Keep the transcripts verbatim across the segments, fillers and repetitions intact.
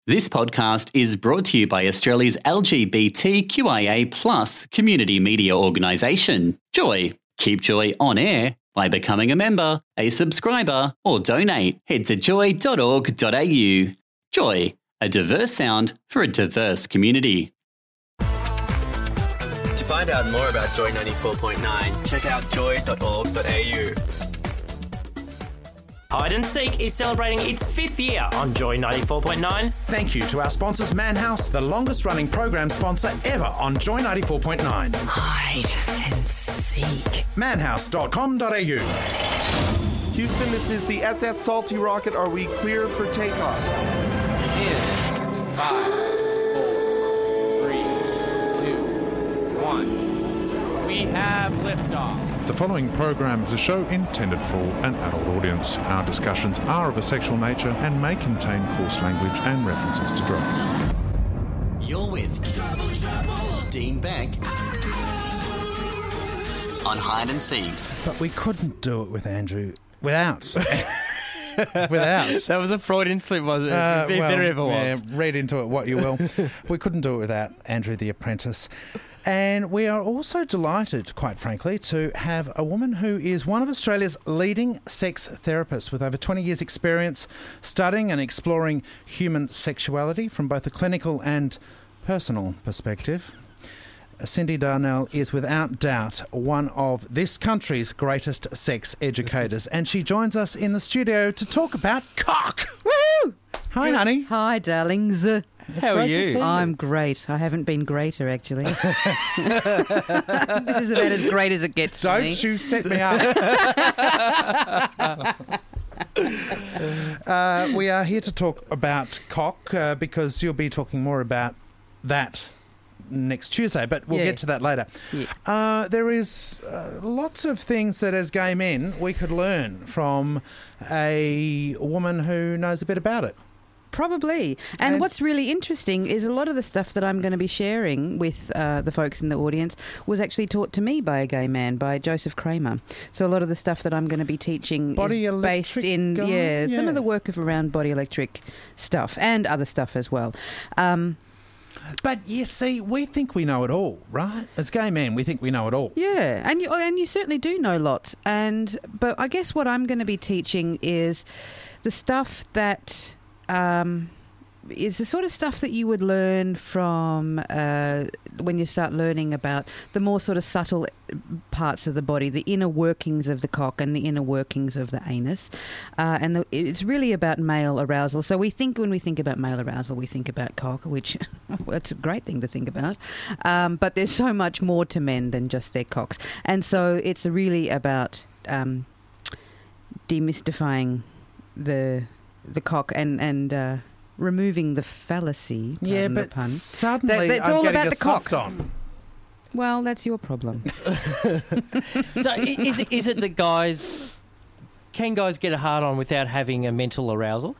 This podcast is brought to you by Australia's L G B T Q I A plus community media organisation, Joy. Keep Joy on air by becoming a member, a subscriber, or donate. Head to joy dot org dot a u. Joy, a diverse sound for a diverse community. To find out more about Joy ninety-four point nine, check out joy dot org dot a u. Hide and Seek is celebrating its fifth year on Joy ninety-four point nine. Thank you to our sponsors, Manhouse, the longest running program sponsor ever on Joy ninety-four point nine. Hide and Seek. manhouse dot com dot a u. Houston, this is the S S Salty Rocket. Are we clear for takeoff? In five, four, three, two, one. We have liftoff. The following program is a show intended for an adult audience. Our discussions are of a sexual nature and may contain coarse language and references to drugs. You're with Dean Beck on Hide and Seek. But we couldn't do it with Andrew without. without. That was a Freudian slip, wasn't it? Uh, if well, there ever yeah, was. read into it what you will. We couldn't do it without Andrew the Apprentice. And we are also delighted, quite frankly, to have a woman who is one of Australia's leading sex therapists with over twenty years' experience studying and exploring human sexuality from both a clinical and personal perspective. Cindy Darnell is without doubt one of this country's greatest sex educators, and she joins us in the studio to talk about cock. Woo! Hi, honey. Hi, darlings. It's How are great to you? see I'm great. I haven't been greater, actually. This is about as great as it gets for Don't me. you set me up. uh, we are here to talk about cock uh, because you'll be talking more about that next Tuesday, but we'll Yeah. get to that later. Yeah. Uh, there is uh, lots of things that as gay men we could learn from a woman who knows a bit about it. Probably. And, And- what's really interesting is a lot of the stuff that I'm going to be sharing with uh, the folks in the audience was actually taught to me by a gay man, by Joseph Kramer. So a lot of the stuff that I'm going to be teaching Body is based electric in guy? yeah, some Yeah. of the work of around body electric stuff and other stuff as well. Um, But you see, we think we know it all, right? As gay men, we think we know it all. Yeah, and you and you certainly do know lots. And but I guess what I'm going to be teaching is the stuff that um, is the sort of stuff that you would learn from uh, when you start learning about the more sort of subtle parts of the body, the inner workings of the cock and the inner workings of the anus. Uh, and the, it's really about male arousal. So we think when we think about male arousal, we think about cock, which well, it's a great thing to think about. Um, but there's so much more to men than just their cocks. And so it's really about um, demystifying the the cock and, and uh, removing the fallacy. Yeah, pardon the but pun. suddenly That- that's I'm all getting about a the cock. soft on. Well, that's your problem. So i- is it, is it that guys... Can guys get a hard-on without having a mental arousal?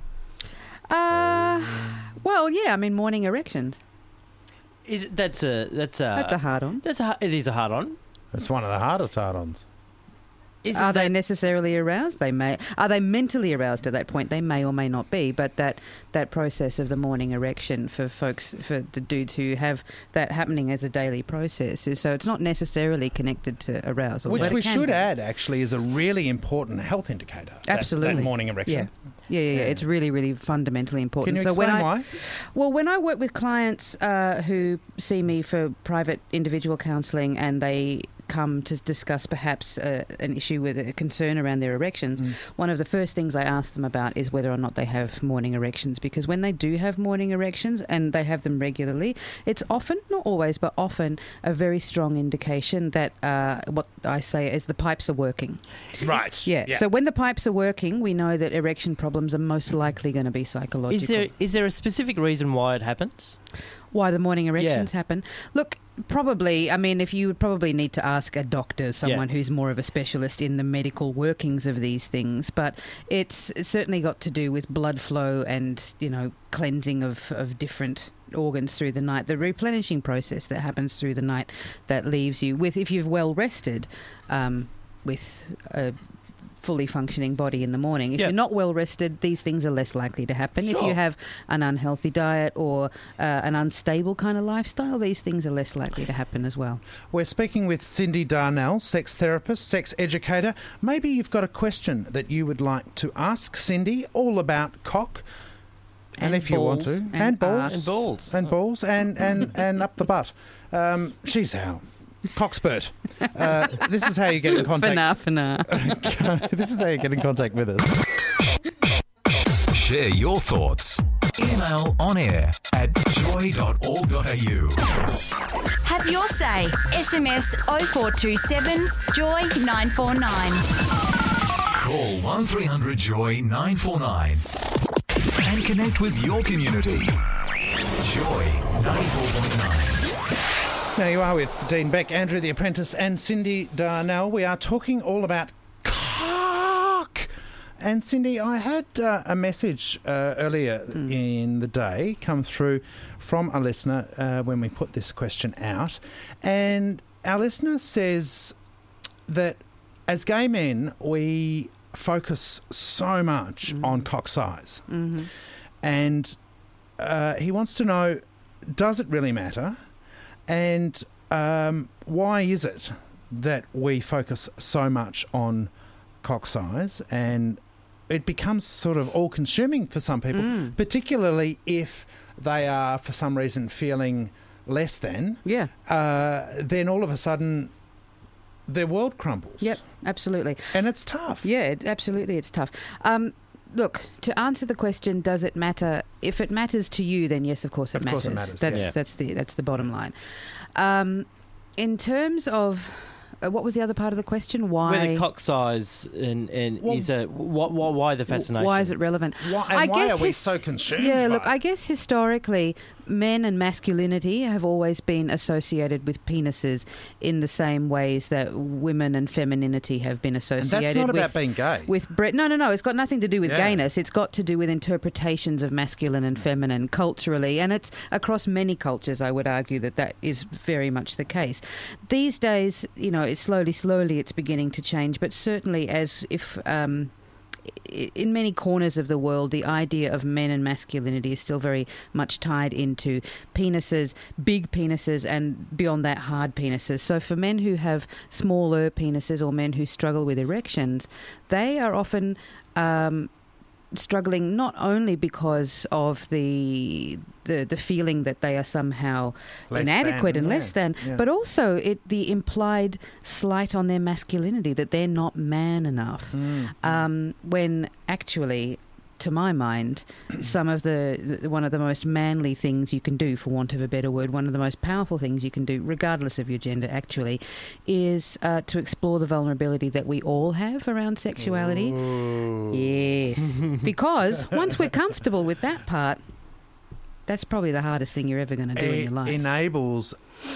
Uh, well, yeah, I mean, morning erections. Is it, that's a... That's a... That's a hard on. That's a, it is a hard-on. It's one of the hardest hard-ons. Is Are it they that- necessarily aroused? They may. Are they mentally aroused at that point? They may or may not be. But that, that process of the morning erection for folks, for the dudes who have that happening as a daily process, is so it's not necessarily connected to arousal. Which but it we can should be. add, actually, is a really important health indicator. that- Absolutely. That morning erection. Yeah. Yeah, yeah, yeah. It's really, really fundamentally important. Can you so when explain I, why? Well, when I work with clients uh, who see me for private individual counselling and they come to discuss perhaps uh, an issue with a concern around their erections, Mm. one of the first things I ask them about is whether or not they have morning erections, because when they do have morning erections and they have them regularly, it's often, not always, but often a very strong indication that uh, what I say is the pipes are working. Right. Yeah. So when the pipes are working, we know that erection problems are most likely going to be psychological. Is there is there a specific reason why it happens? Why the morning erections happen? Look, probably, I mean, if you would probably need to ask a doctor, someone Yeah. who's more of a specialist in the medical workings of these things, but it's, it's certainly got to do with blood flow and, you know, cleansing of, of different organs through the night, the replenishing process that happens through the night that leaves you with, if you've well rested, um, with a fully functioning body in the morning. If Yep. you're not well rested, these things are less likely to happen. If Sure. you have an unhealthy diet or uh, an unstable kind of lifestyle, these things are less likely to happen as well. We're speaking with Cindy Darnell, sex therapist, sex educator. Maybe you've got a question that you would like to ask Cindy all about cock. And, And if you want balls to. and And balls. arse. And balls. And balls and, and, and up the butt. Um, she's our cockspert. Uh, this is how you get in contact. For now, for now. This is how you get in contact with us. Share your thoughts. Email on air at joy dot org dot a u. Have your say. S M S oh four two seven joy nine four nine. Call one three hundred joy nine four nine and connect with your community. Joy ninety-four point nine. Now you are with Dean Beck, Andrew the Apprentice and Cindy Darnell. We are talking all about cock. And Cindy, I had uh, a message uh, earlier Mm. in the day come through from a listener uh, when we put this question out. And our listener says that as gay men, we focus so much Mm. on cock size. Mm-hmm. And uh, he wants to know, does it really matter? And um, why is it that we focus so much on cock size, and it becomes sort of all-consuming for some people, Mm. particularly if they are, for some reason, feeling less than, Yeah. uh, then all of a sudden their world crumbles. Yep. Absolutely. And it's tough. Yeah, it, absolutely, it's tough. Um, look, to answer the question, does it matter? If it matters to you, then yes, of course it Of matters. course it matters, That's yeah. that's the that's the bottom line. Um, in terms of uh, what was the other part of the question? Why? Whether cock size and, and Well, is a wh- wh- why the fascination? Why is it relevant? Why, and I why guess are we his- so consumed Yeah, by look, it? I guess historically, men and masculinity have always been associated with penises in the same ways that women and femininity have been And associated that's not with. about being gay. With bre- no, no, no. It's got nothing to do with Yeah. gayness. It's got to do with interpretations of masculine and feminine culturally, and it's across many cultures. I would argue that that is very much the case. These days, you know, it's slowly, slowly, it's beginning to change. But certainly, as if um, i- in many corners of the world, the idea of men and masculinity is still very much tied into penises, big penises, and beyond that, hard penises. So for men who have smaller penises or men who struggle with erections, they are often um, struggling not only because of the the the feeling that they are somehow Less inadequate than, and yeah, less than, yeah. but also it the implied slight on their masculinity, that they're not man enough. Mm. Um, when actually, to my mind, some of the one of the most manly things you can do, for want of a better word, one of the most powerful things you can do, regardless of your gender, actually, is uh, to explore the vulnerability that we all have around sexuality. Yes, because once we're comfortable with that part, that's probably the hardest thing you're ever going to do in It your life. enables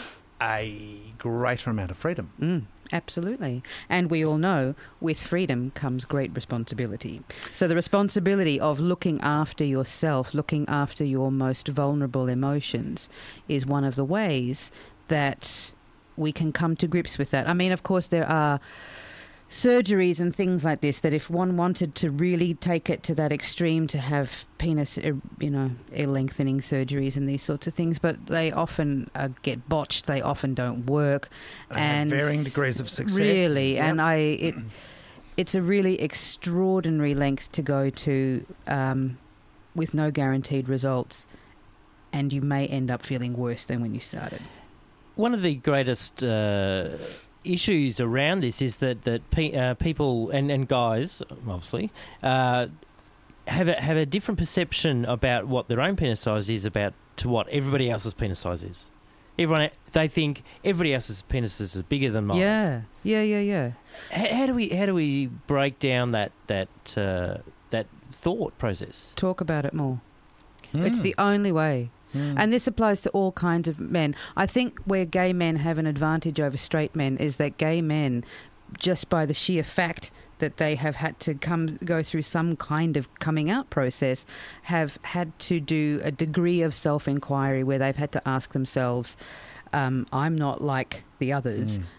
a greater amount of freedom. Mm, absolutely. And we all know with freedom comes great responsibility. So the responsibility of looking after yourself, looking after your most vulnerable emotions, is one of the ways that we can come to grips with that. I mean, of course, there are surgeries and things like this that if one wanted to really take it to that extreme, to have penis, uh, you know, ear lengthening surgeries and these sorts of things, but they often uh, get botched. They often don't work, They have and varying degrees of success. Really, Yep. and I, it, it's a really extraordinary length to go to, um, with no guaranteed results, and you may end up feeling worse than when you started. One of the greatest uh, issues around this is that that pe- uh, people and, and guys, obviously, uh, have a, have a different perception about what their own penis size is about to what everybody else's penis size is. Everyone, they think everybody else's penises are bigger than mine. Yeah, yeah, yeah, yeah. How, how do we how do we break down that that uh, that thought process? Talk about it more. Mm. It's the only way. Mm. And this applies to all kinds of men. I think where gay men have an advantage over straight men is that gay men, just by the sheer fact that they have had to come go through some kind of coming out process, have had to do a degree of self-inquiry where they've had to ask themselves, um, I'm not like the others. Mm.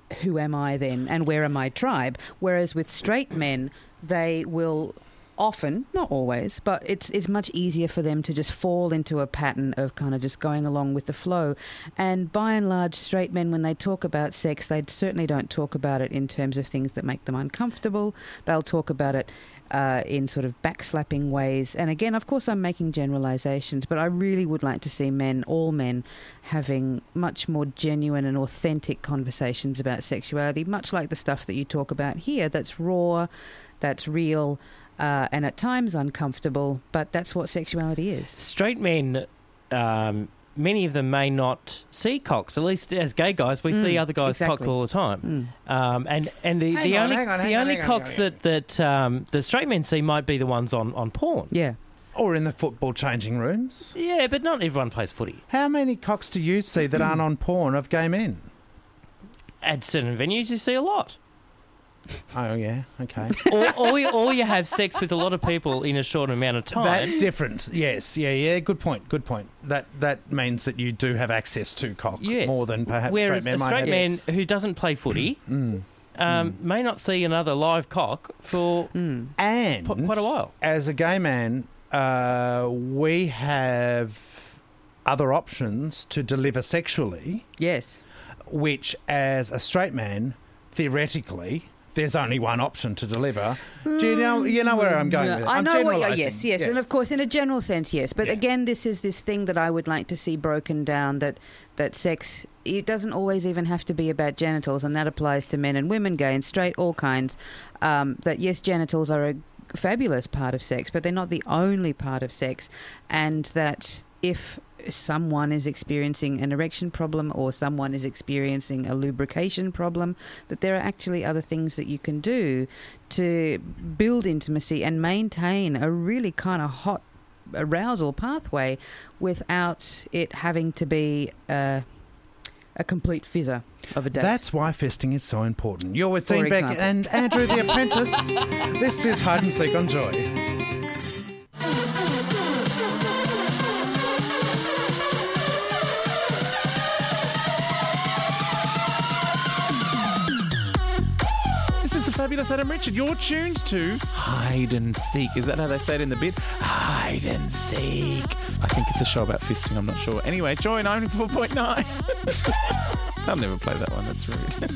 who am I then and where are my tribe? Whereas with straight men, they will often, not always, but it's it's much easier for them to just fall into a pattern of kind of just going along with the flow. And by and large, straight men, when they talk about sex, they certainly don't talk about it in terms of things that make them uncomfortable. They'll talk about it uh, in sort of backslapping ways. And again, of course, I'm making generalizations, but I really would like to see men, all men, having much more genuine and authentic conversations about sexuality, much like the stuff that you talk about here, that's raw, that's real, Uh, and at times uncomfortable, but that's what sexuality is. Straight men, um, many of them may not see cocks. At least as gay guys, we Mm, see other guys exactly. cocked all the time. Mm. Um, and and the, Hang the on, only hang on, the hang on, only hang on, cocks hang on. that that um, the straight men see might be the ones on, on porn. Yeah. Or in the football changing rooms. Yeah, but not everyone plays footy. How many cocks do you see that aren't on porn of gay men? At certain venues, you see a lot. Oh, yeah, okay. or, or, you, or you have sex with a lot of people in a short amount of time. That's different. Yes, yeah, yeah. Good point. Good point. That that means that you do have access to cock Yes. more than perhaps Whereas straight men a might straight have. man who doesn't play footy Mm. um, may not see another live cock for Mm. And qu- quite a while. As a gay man, uh, we have other options to deliver sexually, Yes. which, as a straight man, theoretically, there's only one option to deliver. Do you know? You know where I'm going No, with it? I I'm know what you're, generalising. yes, yes. Yeah. And of course, in a general sense, yes. But Yeah. again, this is this thing that I would like to see broken down, that, that sex, it doesn't always even have to be about genitals, and that applies to men and women, gay and straight, all kinds. Um, that, yes, genitals are a fabulous part of sex, but they're not the only part of sex. And that if someone is experiencing an erection problem or someone is experiencing a lubrication problem, that there are actually other things that you can do to build intimacy and maintain a really kind of hot arousal pathway without it having to be uh, a complete fizzer of a date. That's why fisting is so important. You're with For Dean Beck example. and Andrew the Apprentice. This is Hide and Seek on Joy. This is the fabulous Adam Richard. You're tuned to Hide and Seek. Is that how they say it in the bit? Hide and Seek. I think it's a show about fisting. I'm not sure. Anyway, Joy ninety-four point nine. I'll never play that one. That's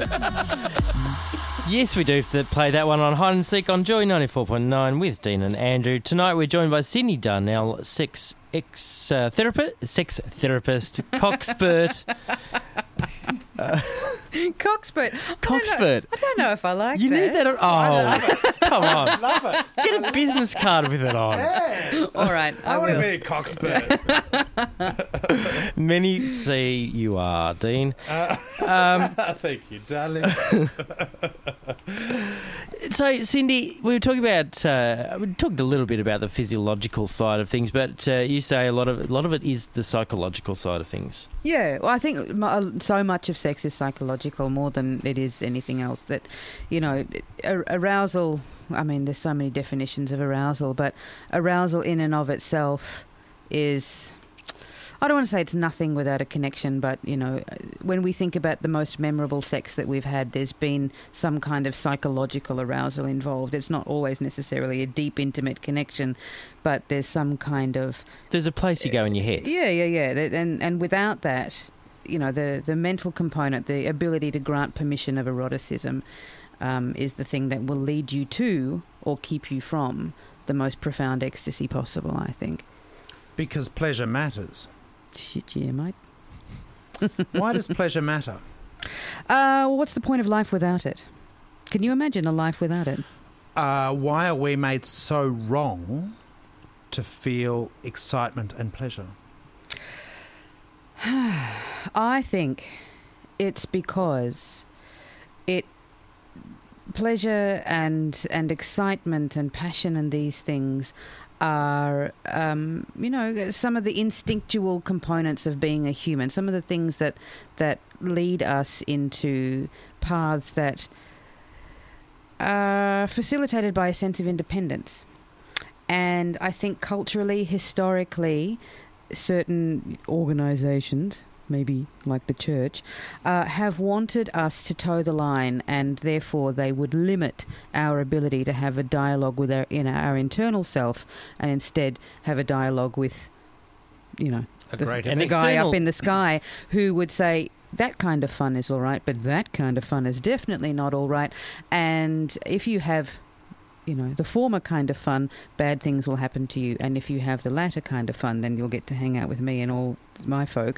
rude. Yes, we do th- play that one on Hide and Seek on Joy ninety-four point nine with Dean and Andrew. Tonight we're joined by Sydney Darnell, sex ex uh, therapist, sex therapist, cockspert. uh, Cockspurt. Cockspurt. I don't know if I like You that. need that. Oh, come on. Love it. Get a business card with it on. Yes. All right, I, I want to will. be a cockspurt. Many see you are, Dean. Uh, Um, thank you, darling. So, Cindy, we were talking about, uh, we talked a little bit about the physiological side of things, but uh, you say a lot of a lot of it is the psychological side of things. Yeah, well, I think mu- so much of sex is psychological more than it is anything else. That, you know, ar- arousal, I mean, there's so many definitions of arousal, but arousal in and of itself is, I don't want to say it's nothing without a connection, but, you know, when we think about the most memorable sex that we've had, there's been some kind of psychological arousal involved. It's not always necessarily a deep, intimate connection, but there's some kind of... There's a place you go in your head. Yeah, yeah, yeah. That- And, and without that, you know, the, the mental component, the ability to grant permission of eroticism um, is the thing that will lead you to or keep you from the most profound ecstasy possible, I think. Because pleasure matters. Shit, yeah, mate. Why does pleasure matter? Uh, well, what's the point of life without it? Can you imagine a life without it? Uh, why are we made so wrong to feel excitement and pleasure? I think it's because it pleasure and and excitement and passion and these things are, um, you know, some of the instinctual components of being a human, some of the things that that lead us into paths that are facilitated by a sense of independence. And I think culturally, historically, certain organisations, maybe like the church, uh, have wanted us to toe the line, and therefore they would limit our ability to have a dialogue with our, in our internal self, and instead have a dialogue with, you know, A the, great the An guy external- up in the sky who would say, that kind of fun is all right, but that kind of fun is definitely not all right. And if you have, you know, the former kind of fun, bad things will happen to you. And if you have the latter kind of fun, then you'll get to hang out with me and all my folk.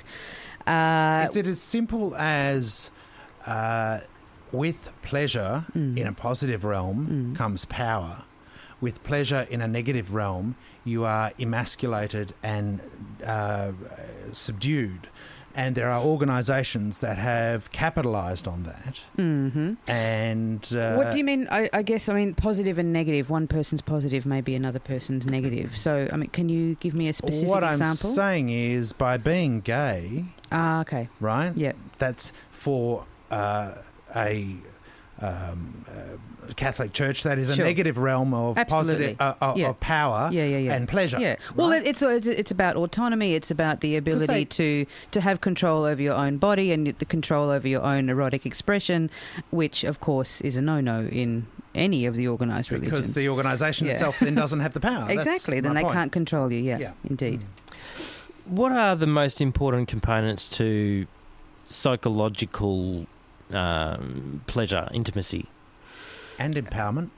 Uh, Is it as simple as uh, with pleasure Mm. in a positive realm Mm. comes power? With pleasure in a negative realm, you are emasculated and uh, subdued. And there are organisations that have capitalised on that. hmm And uh, What do you mean? I, I guess, I mean, positive and negative. One person's positive, maybe another person's negative. So, I mean, can you give me a specific what I'm example? saying is, by being gay, Ah, okay. right? Yeah. That's for uh, a um, uh, Catholic Church. That is a Sure. negative realm of Absolutely. positive uh, uh, Yeah. of power Yeah, yeah, yeah. and pleasure. Yeah. Well, right? it, it's it's it's about autonomy. It's about the ability they- to to have control over your own body and the control over your own erotic expression, which, of course, is a no-no in any of the organised because religions. the organisation Yeah. itself then doesn't have the power. That's Exactly. Then my they point. can't control you. Yeah. Yeah. Indeed. What are the most important components to psychological um, pleasure, intimacy? And empowerment.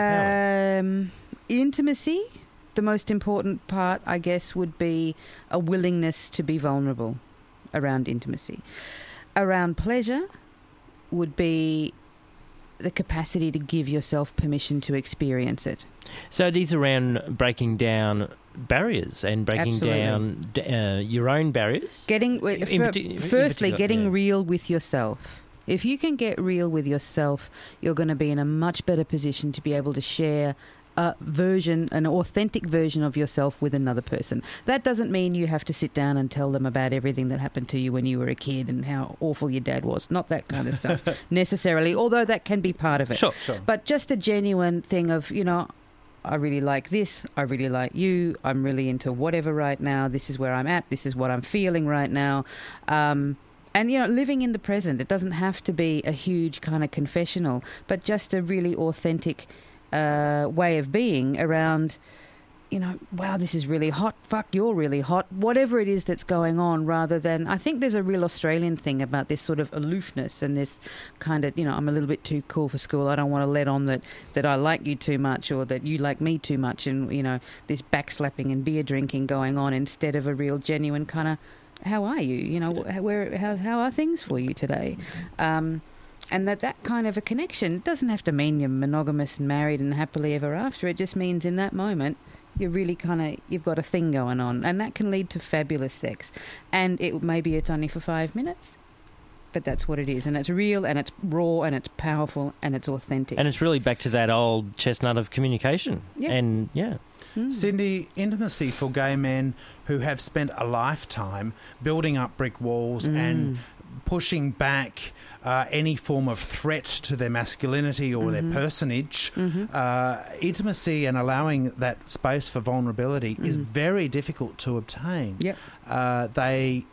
Um, intimacy. The most important part, I guess, would be a willingness to be vulnerable around intimacy. Around pleasure would be the capacity to give yourself permission to experience it. So it is around breaking down barriers and breaking Absolutely. down d- uh, your own barriers. Getting In fir- parti- in firstly, particular, getting yeah. real with yourself. If you can get real with yourself, you're going to be in a much better position to be able to share a version, an authentic version of yourself with another person. That doesn't mean you have to sit down and tell them about everything that happened to you when you were a kid and how awful your dad was. Not that kind of stuff necessarily, although that can be part of it. Sure. Sure. But just a genuine thing of, you know, I really like this, I really like you, I'm really into whatever right now, this is where I'm at, this is what I'm feeling right now. Um, and, you know, living in the present, it doesn't have to be a huge kind of confessional, but just a really authentic uh, way of being around, you know, wow, this is really hot, fuck, you're really hot, whatever it is that's going on, rather than, I think there's a real Australian thing about this sort of aloofness and this kind of, you know, I'm a little bit too cool for school, I don't want to let on that, that I like you too much or that you like me too much, and, you know, this backslapping and beer drinking going on instead of a real genuine kind of, how are you, you know, where, how, how are things for you today? Um, and that that kind of a connection doesn't have to mean you're monogamous and married and happily ever after, it just means in that moment, you're really kind of, you've got a thing going on, and that can lead to fabulous sex. And it maybe it's only for five minutes, but that's what it is. And it's real, and it's raw, and it's powerful, and it's authentic. And it's really back to that old chestnut of communication. Yeah. And, yeah. Mm. Cindy, intimacy for gay men who have spent a lifetime building up brick walls Mm. and pushing back uh, any form of threat to their masculinity or Mhm. their personage. Mhm. Uh, intimacy and allowing that space for vulnerability is Mm. very difficult to obtain. Yep. Uh, they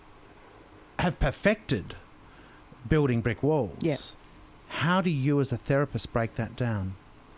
have perfected building brick walls. Yep. How do you as a therapist break that down?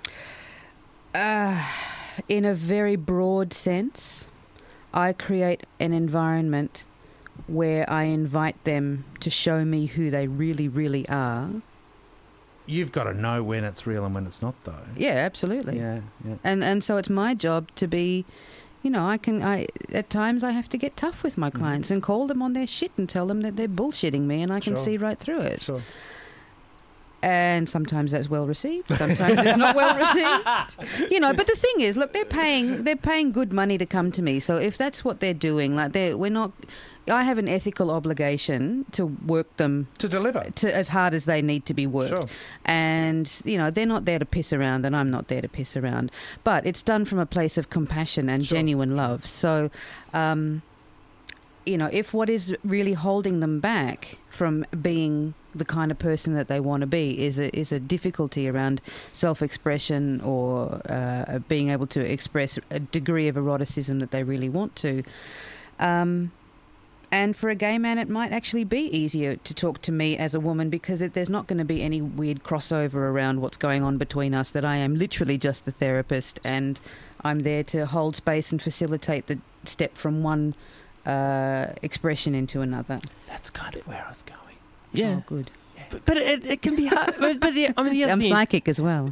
Uh, in a very broad sense, I create an environment where I invite them to show me who they really, really are. You've got to know when it's real and when it's not, though. Yeah, absolutely. Yeah, yeah. And and so it's my job to be, you know, I can I at times I have to get tough with my clients and call them on their shit and tell them that they're bullshitting me, and I can Sure. see right through it. Sure. And sometimes that's well received. Sometimes it's not well received. You know, but the thing is, look, they're paying they're paying good money to come to me. So if that's what they're doing, like they we're not. I have an ethical obligation to work them to deliver to as hard as they need to be worked. Sure. And you know, they're not there to piss around, and I'm not there to piss around. But it's done from a place of compassion and Sure. genuine love. So. Um, you know, if what is really holding them back from being the kind of person that they want to be is a, is a difficulty around self-expression or uh, being able to express a degree of eroticism that they really want to, um, And for a gay man, it might actually be easier to talk to me as a woman because it, there's not going to be any weird crossover around what's going on between us, that I am literally just the therapist and I'm there to hold space and facilitate the step from one uh, expression into another. That's kind of where I was going. Yeah. Oh, good. But, but it, it can be hard. But, but the, I mean, the other I'm thing is- psychic as well.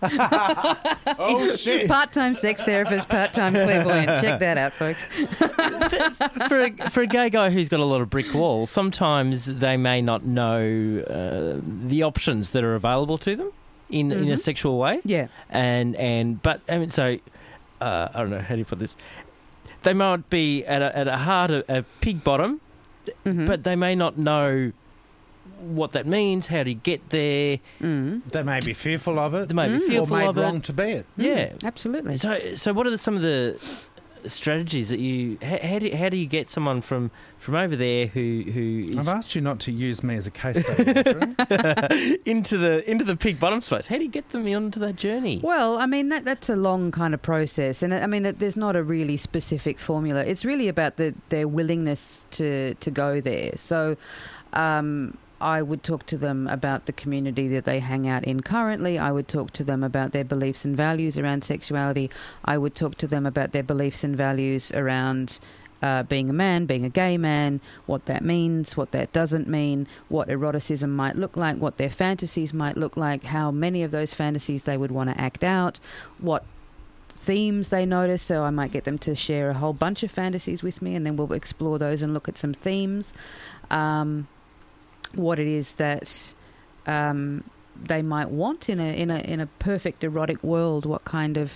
Oh, shit. Part-time sex therapist, part-time clairvoyant. Check that out, folks. for a, for a gay guy who's got a lot of brick walls, sometimes they may not know uh, the options that are available to them in in a Mhm. sexual way. Yeah. And and but I mean, so uh, I don't know how do you put this. They might be at a, at a heart a, a pig bottom, Mhm. but they may not know what that means. How do you get there? Mm. They may be fearful of it. They may be Mm. fearful or made of wrong it. to be it. Yeah. Mm, absolutely. So, so what are the, some of the strategies that you? How, how do how do you get someone from, from over there who who is I've asked you not to use me as a case study, Andrew. into the into the pig bottom space? How do you get them onto that journey? Well, I mean, that that's a long kind of process. And I mean, that there's not a really specific formula. It's really about the, their willingness to, to go there. So um, I would talk to them about the community that they hang out in currently. I would talk to them about their beliefs and values around sexuality. I would talk to them about their beliefs and values around uh, being a man, being a gay man, what that means, what that doesn't mean, what eroticism might look like, what their fantasies might look like, how many of those fantasies they would want to act out, what themes they notice. So I might get them to share a whole bunch of fantasies with me, and then we'll explore those and look at some themes. Um, what it is that um, they might want in a in a in a perfect erotic world. What kind of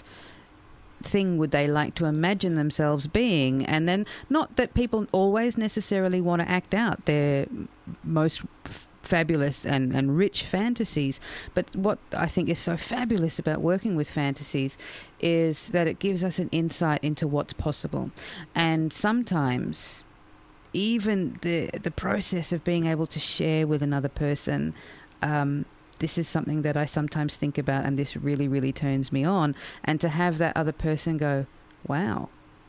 thing would they like to imagine themselves being? And then, not that people always necessarily want to act out their most f- fabulous and, and rich fantasies, but what I think is so fabulous about working with fantasies is that it gives us an insight into what's possible. And sometimes even the the process of being able to share with another person, um, this is something that I sometimes think about, and this really, really turns me on. And to have that other person go, wow,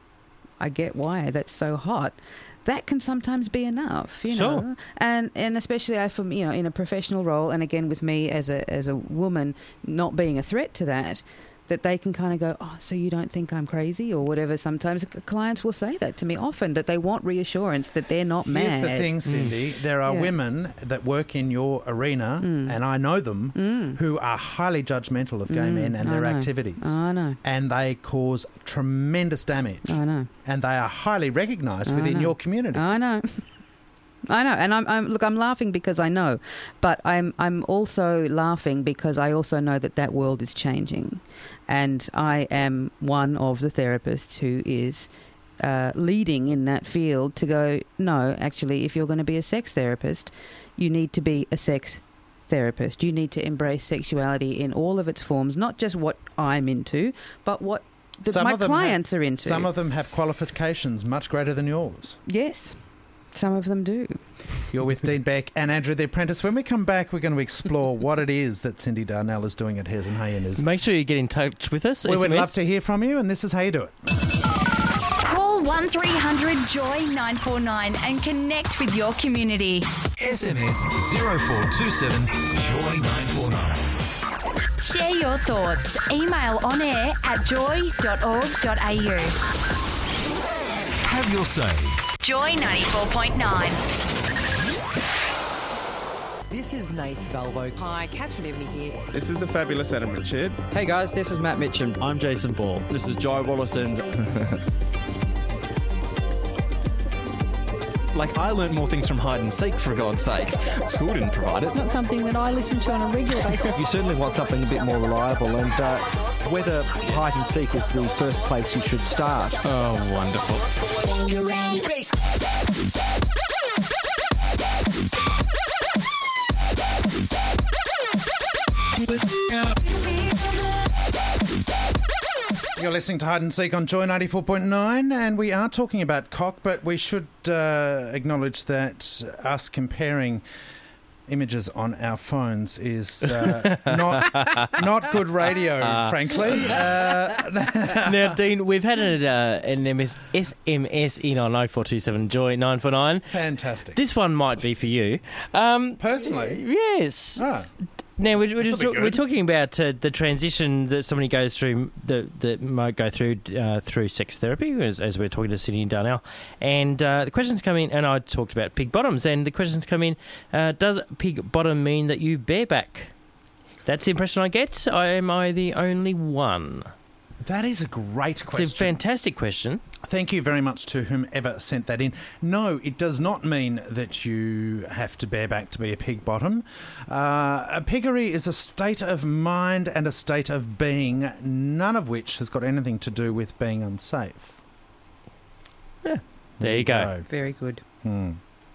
I get why that's so hot. That can sometimes be enough, you Sure. know. And and especially I, from you know, in a professional role, and again with me as a as a woman, not being a threat to that, that they can kind of go, oh, so you don't think I'm crazy or whatever. Sometimes clients will say that to me often, that they want reassurance that they're not mad. Here's the thing, Cindy. There are Yeah. women that work in your arena, Mm. and I know them, Mm. who are highly judgmental of gay Mm, men and I their know. activities. I know. And they cause tremendous damage. I know. And they are highly recognised I within know. your community. I know. I know, and I'm, I'm look. I'm laughing because I know, but I'm I'm also laughing because I also know that that world is changing, and I am one of the therapists who is uh, leading in that field to go. No, actually, if you're going to be a sex therapist, you need to be a sex therapist. You need to embrace sexuality in all of its forms, not just what I'm into, but what the, Some my of them clients have- are into. Some of them have qualifications much greater than yours. Yes. Some of them do. You're with Dean Beck and Andrew the Apprentice. When we come back, we're going to explore what it is that Cindy Darnell is doing at Hares and Hyenas. Make sure you get in touch with us. We would S M S. love to hear from you, and this is how you do it. Call one three hundred joy nine four nine and connect with your community. S M S zero four two seven joy nine four nine. Share your thoughts. Email on air at joy dot org dot a u. Have your say. Joy ninety-four point nine. This is Nath Valvo. Hi, Catherine Evany here. This is the fabulous Adam Richard. Hey guys, this is Matt Mitchum. I'm Jason Ball. This is Joe Wallison. Like, I learned more things from hide and seek, for God's sakes. School didn't provide it. Not something that I listen to on a regular basis. You certainly want something a bit more reliable, and uh, whether hide and seek is the first place you should start. Oh, wonderful. You're listening to Hide and Seek on Joy ninety-four point nine, and we are talking about cock, but we should uh, acknowledge that us comparing images on our phones is uh, not not good radio, uh, frankly. Uh, now, Dean, we've had an, uh, an M S, S M S in on oh four two seven Joy nine four nine. Fantastic. This one might be for you. Um, Personally? Yes. Oh. Now, we're, we're, just talk, we're talking about uh, the transition that somebody goes through, that, that might go through uh, through sex therapy, as, as we're talking to Sydney and Darnell. And uh, the questions come in, and I talked about pig bottoms, and the questions come in, uh, does pig bottom mean that you bareback? That's the impression I get. I, am I the only one? That is a great question. It's a fantastic question. Thank you very much to whomever sent that in. No, it does not mean that you have to bareback to be a pig bottom. Uh, a piggery is a state of mind and a state of being, none of which has got anything to do with being unsafe. Yeah, there, there you go. go. Very good. Hmm.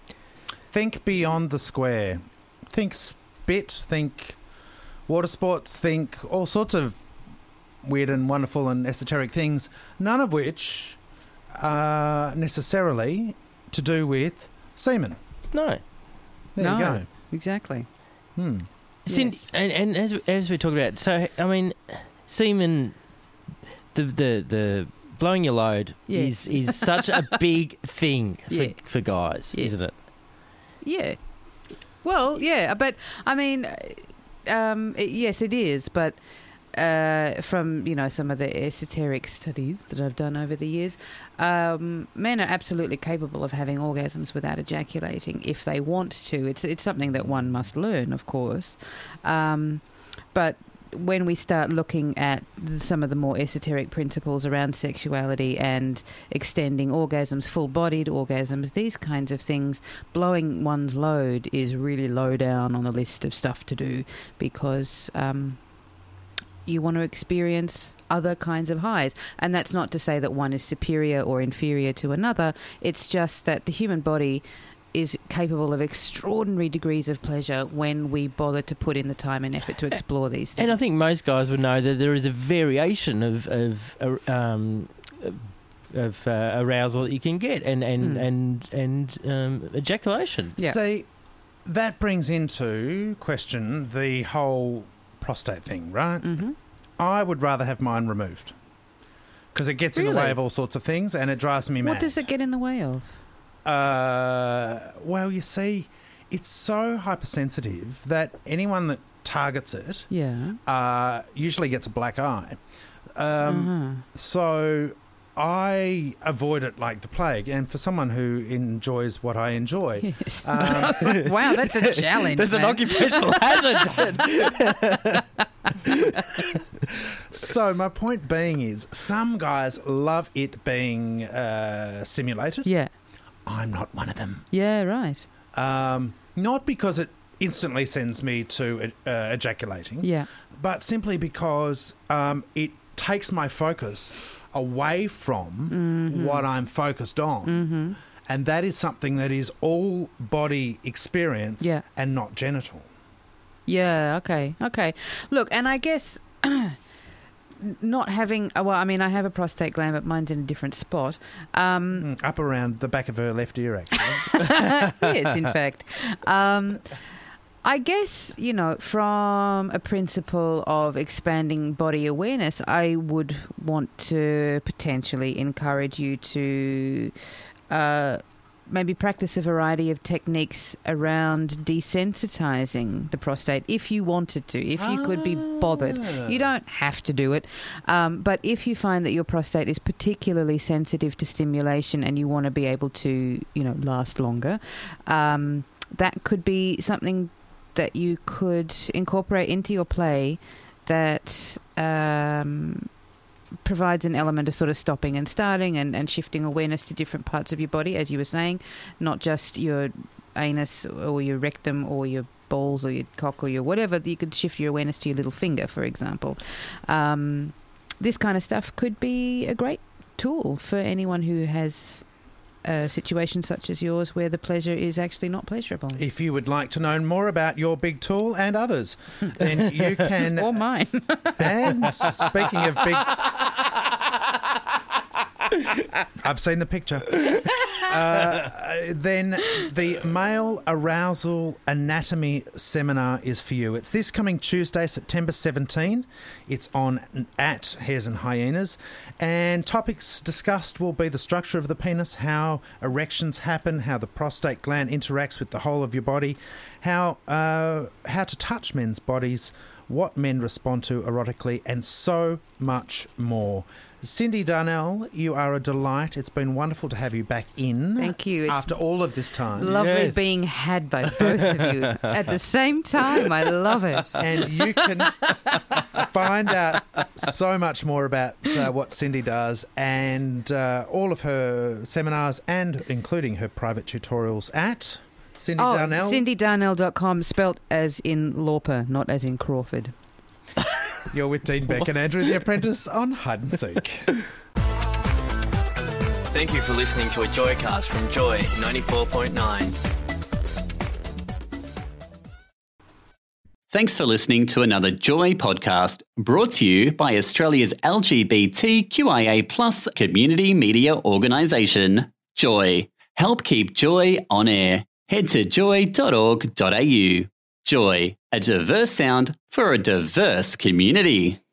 Think beyond the square. Think spit, think water sports, think all sorts of weird and wonderful and esoteric things, none of which are necessarily to do with semen. No. There no, you go. Exactly. Hmm. Cindy, Yes. and, and as, as we talked about, so, I mean, semen, the the, the blowing your load Yes. is, is such a big thing for, Yeah. for guys, Yeah. isn't it? Yeah. Well, yeah, but I mean, um, it, yes, it is. But uh, from you know some of the esoteric studies that I've done over the years, um, men are absolutely capable of having orgasms without ejaculating if they want to. It's it's something that one must learn, of course, um, but when we start looking at some of the more esoteric principles around sexuality and extending orgasms, full-bodied orgasms, these kinds of things, blowing one's load is really low down on the list of stuff to do because um, you want to experience other kinds of highs. And that's not to say that one is superior or inferior to another. It's just that the human body is capable of extraordinary degrees of pleasure when we bother to put in the time and effort to explore these things. And I think most guys would know that there is a variation of of uh, um, of uh, arousal that you can get, and and Mm. and and um, ejaculation. Yeah. See, that brings into question the whole prostate thing, right? Mm-hmm. I would rather have mine removed because it gets in the Really? way of all sorts of things and it drives me mad. What does it get in the way of? Uh, well, you see, it's so hypersensitive that anyone that targets it Yeah. uh, usually gets a black eye. Um, Uh-huh. So I avoid it like the plague. And for someone who enjoys what I enjoy... Yes. Um, Wow, that's a challenge. There's an man. occupational hazard. So my point being is some guys love it being uh, stimulated. Yeah. I'm not one of them. Yeah, right. Um, not because it instantly sends me to uh, ejaculating, Yeah. but simply because um, it takes my focus away from Mhm. what I'm focused on. Mm-hmm. And that is something that is all body experience Yeah. and not genital. Yeah, okay, okay. Look, and I guess not having, well, I mean, I have a prostate gland, but mine's in a different spot. Um, Mm, up around the back of her left ear, actually. yes, in fact. Um, I guess, you know, from a principle of expanding body awareness, I would want to potentially encourage you to uh, maybe practice a variety of techniques around desensitizing the prostate if you wanted to, if you could be bothered. You don't have to do it, um, but if you find that your prostate is particularly sensitive to stimulation and you want to be able to, you know, last longer, um, that could be something that you could incorporate into your play that um, provides an element of sort of stopping and starting and, and shifting awareness to different parts of your body, as you were saying, not just your anus or your rectum or your balls or your cock or your whatever. You could shift your awareness to your little finger, for example. Um, this kind of stuff could be a great tool for anyone who has a situation such as yours where the pleasure is actually not pleasurable. If you would like to know more about your big tool and others, then you can... or mine. And speaking of big... I've seen the picture. Uh, then the Male Arousal Anatomy Seminar is for you. It's this coming Tuesday, September seventeenth. It's on at Hares and Hyenas. And topics discussed will be the structure of the penis, how erections happen, how the prostate gland interacts with the whole of your body, how uh, how to touch men's bodies, what men respond to erotically, and so much more. Cindy Darnell, you are a delight. It's been wonderful to have you back in. Thank you. It's after all of this time. Lovely Yes. being had by both of you at the same time. I love it. And you can find out so much more about uh, what Cindy does and uh, all of her seminars and including her private tutorials at Cindy oh, Darnell. cindy darnell dot com, spelt as in Lauper, not as in Crawford. You're with Dean Beck and Andrew the Apprentice on Hide and Seek. Thank you for listening to a Joycast from Joy ninety-four point nine. Thanks for listening to another Joy podcast brought to you by Australia's L G B T Q I A plus community media organisation, Joy. Help keep Joy on air. Head to joy dot org dot a u. Joy, a diverse sound for a diverse community.